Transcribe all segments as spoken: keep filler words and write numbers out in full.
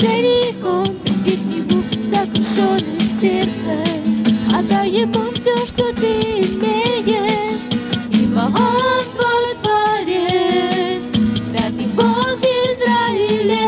Иерихом, иди к нему сокрушенным сердцем, отдай ему все, что ты имеешь, ибо он твой Творец, святый Бог Израиля.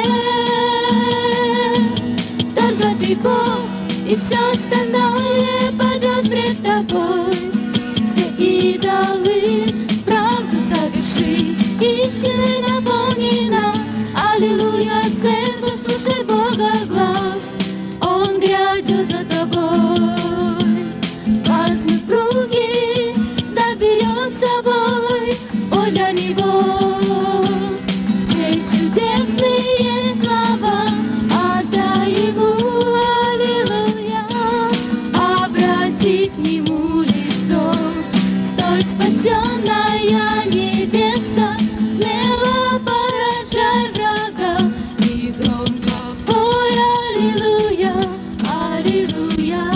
Только ты Бог, и все остальное падет пред тобой. Все идолы правду соверши, истиной наполни нас. Аллилуйя, церковь, слушай Бога глаз, Он грядет за тобой. Возьми в руки, заберет с собой, ой, для Него все чудесные слова отдай Ему. Аллилуйя, обрати к Нему лицо, стой, спасенная невеста, смело поражай врага и громко пой. Аллилуйя, аллилуйя,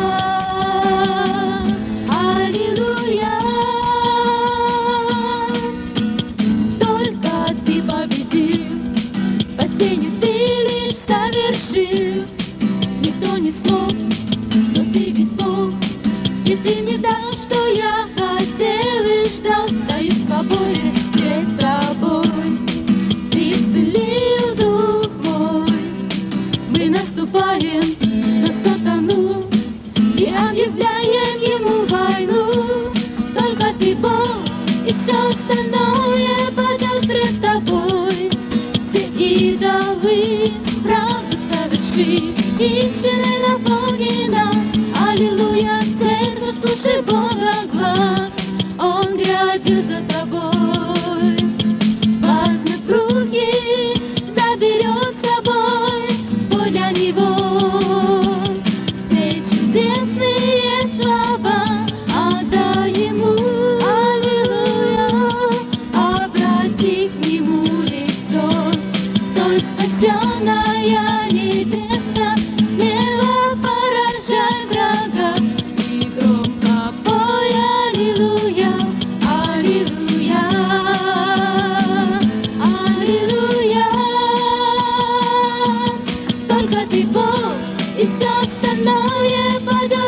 аллилуйя. Только ты победил, спасение ты лишь совершил. Никто не смог, но ты ведь Бог, и ты мне дал, что я хотел и ждал. Стою в свободе пред тобой, ты исцелил дух мой. Мы наступаем на сатану и объявляем ему войну. Только ты Бог, и все остальное падет пред тобой. Все идолы правду соверши, истиной наполни нас. Аллилуйя, церковь, слушай Бога глаз, Он грядет за тобой. Возьми в руки, заберет с собой, пой для Него все чудесные слова отдай Ему. Аллилуйя, обрати к Нему лицо, стой, спасенная невеста, смело поражай врага и громко пой. Аллилуйя, аллилуйя, аллилуйя. Только ты Бог, и все остальное падет